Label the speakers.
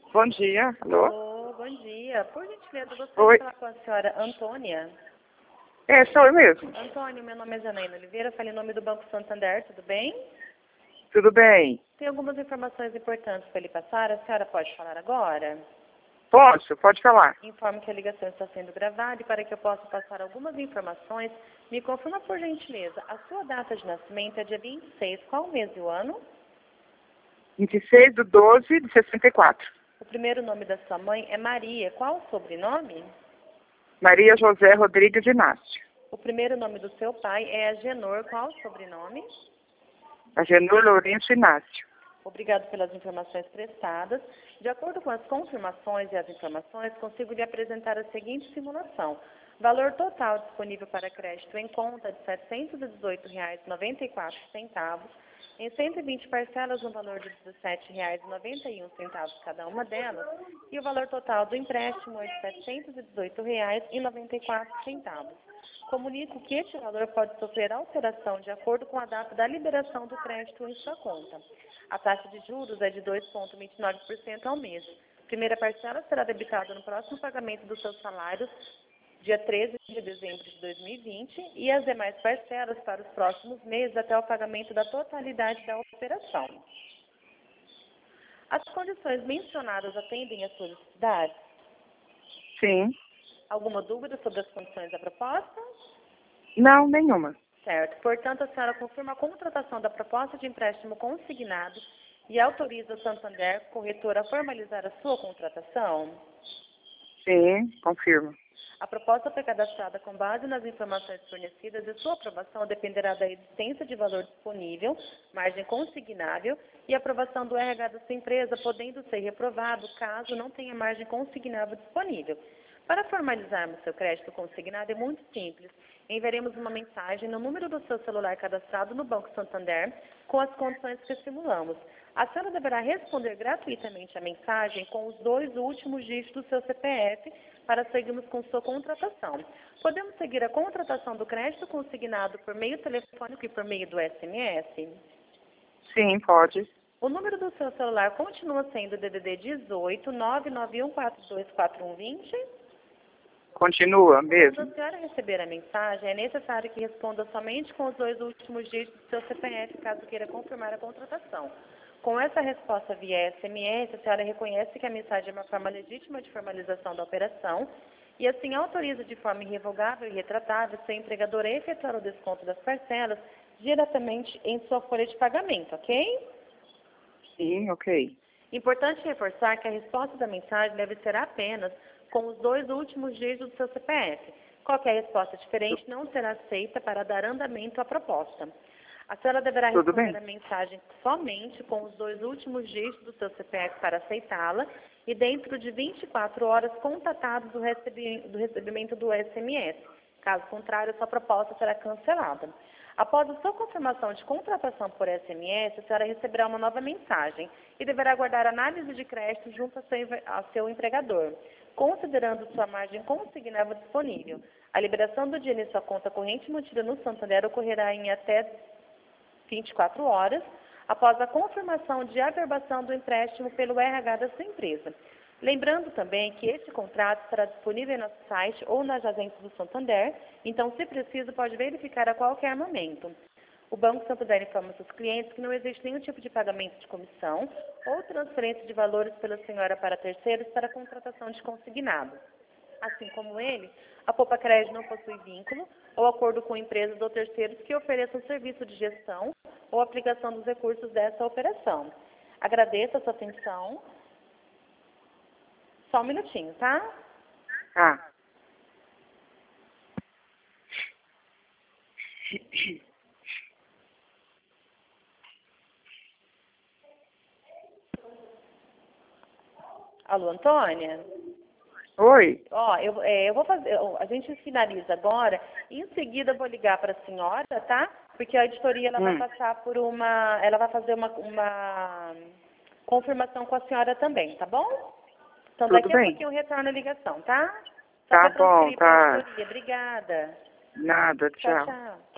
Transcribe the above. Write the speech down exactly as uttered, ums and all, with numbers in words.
Speaker 1: Bom dia, alô?
Speaker 2: Alô, bom dia. Por gentileza, eu gostaria
Speaker 1: Oi.
Speaker 2: de falar com a senhora Antônia.
Speaker 1: É, sou eu mesmo.
Speaker 2: Antônia, meu nome é Janaína Oliveira, falei em nome do Banco Santander, tudo bem?
Speaker 1: Tudo bem?
Speaker 2: Tem algumas informações importantes para lhe passar, a senhora pode falar agora?
Speaker 1: Posso? Pode falar.
Speaker 2: Informo que a ligação está sendo gravada e para que eu possa passar algumas informações, me confirma por gentileza, a sua data de nascimento é dia vinte e seis, qual o mês e o ano?
Speaker 1: vinte e seis de doze de sessenta e quatro.
Speaker 2: O primeiro nome da sua mãe é Maria, qual o sobrenome?
Speaker 1: Maria José Rodrigues Inácio.
Speaker 2: O primeiro nome do seu pai é Agenor, qual o sobrenome?
Speaker 1: Agenor Lourenço Inácio.
Speaker 2: Obrigado pelas informações prestadas. De acordo com as confirmações e as informações, consigo lhe apresentar a seguinte simulação. Valor total disponível para crédito em conta de setecentos e dezoito reais e noventa e quatro centavos, em cento e vinte parcelas no valor de dezessete reais e noventa e um centavos cada uma delas, e o valor total do empréstimo é de setecentos e dezoito reais e noventa e quatro centavos. Comunico que este valor pode sofrer alteração de acordo com a data da liberação do crédito em sua conta. A taxa de juros é de dois vírgula vinte e nove por cento ao mês. A primeira parcela será debitada no próximo pagamento dos seus salários, dia treze de dezembro de dois mil e vinte, e as demais parcelas para os próximos meses até o pagamento da totalidade da operação. As condições mencionadas atendem às suas necessidades?
Speaker 1: Sim.
Speaker 2: Alguma dúvida sobre as condições da proposta?
Speaker 1: Não, nenhuma.
Speaker 2: Certo. Portanto, a senhora confirma a contratação da proposta de empréstimo consignado e autoriza o Santander, corretor, a formalizar a sua contratação?
Speaker 1: Sim, confirmo.
Speaker 2: A proposta foi cadastrada com base nas informações fornecidas e sua aprovação dependerá da existência de valor disponível, margem consignável e aprovação do R H da sua empresa, podendo ser reprovado caso não tenha margem consignável disponível. Para formalizarmos seu crédito consignado é muito simples. Enviaremos uma mensagem no número do seu celular cadastrado no Banco Santander com as condições que simulamos. A senhora deverá responder gratuitamente a mensagem com os dois últimos dígitos do seu C P F para seguirmos com sua contratação. Podemos seguir a contratação do crédito consignado por meio telefônico e por meio do S M S?
Speaker 1: Sim, pode.
Speaker 2: O número do seu celular continua sendo D D D dezoito, nove nove um quatro dois quatro um dois zero?
Speaker 1: Continua
Speaker 2: Quando
Speaker 1: mesmo.
Speaker 2: a senhora receber a mensagem, é necessário que responda somente com os dois últimos dígitos do seu C P F, caso queira confirmar a contratação. Com essa resposta via S M S, a senhora reconhece que a mensagem é uma forma legítima de formalização da operação e assim autoriza de forma irrevogável e retratável seu empregador a efetuar o desconto das parcelas diretamente em sua folha de pagamento, ok?
Speaker 1: Sim, ok.
Speaker 2: Importante reforçar que a resposta da mensagem deve ser apenas com os dois últimos dígitos do seu C P F. Qualquer resposta diferente não será aceita para dar andamento à proposta. A senhora deverá
Speaker 1: Tudo
Speaker 2: responder
Speaker 1: bem.
Speaker 2: a mensagem somente com os dois últimos dígitos do seu C P F para aceitá-la e dentro de vinte e quatro horas contatados do, recebi do recebimento do S M S. Caso contrário, sua proposta será cancelada. Após a sua confirmação de contratação por S M S, a senhora receberá uma nova mensagem e deverá aguardar análise de crédito junto ao seu, ao seu empregador, considerando sua margem consignável disponível. A liberação do dinheiro em sua conta corrente mantida no Santander ocorrerá em até vinte e quatro horas, após a confirmação de averbação do empréstimo pelo R H da sua empresa. Lembrando também que este contrato estará disponível em nosso site ou nas agências do Santander, então, se preciso, pode verificar a qualquer momento. O Banco Santander informa seus clientes que não existe nenhum tipo de pagamento de comissão ou transferência de valores pela senhora para terceiros para a contratação de consignado. Assim como ele, a Poupa Crédito não possui vínculo ou acordo com empresas ou terceiros que ofereçam serviço de gestão ou aplicação dos recursos dessa operação. Agradeço a sua atenção. Só um minutinho, tá?
Speaker 1: Tá.
Speaker 2: Alô, Antônia?
Speaker 1: Oi.
Speaker 2: Ó, eu, é, eu vou fazer, eu- a gente finaliza agora e em seguida eu vou ligar para a senhora, tá? Porque a editoria ela vai
Speaker 1: Hum.
Speaker 2: passar por uma, ela vai fazer uma, uma confirmação com a senhora também, tá bom? Então
Speaker 1: Tudo
Speaker 2: daqui a
Speaker 1: bem.
Speaker 2: pouquinho eu retorno a ligação, tá? Só
Speaker 1: Tá
Speaker 2: para
Speaker 1: bom,
Speaker 2: transferir para a
Speaker 1: tá.
Speaker 2: editoria. Obrigada.
Speaker 1: Nada,
Speaker 2: Tchau,
Speaker 1: tchau.
Speaker 2: tchau.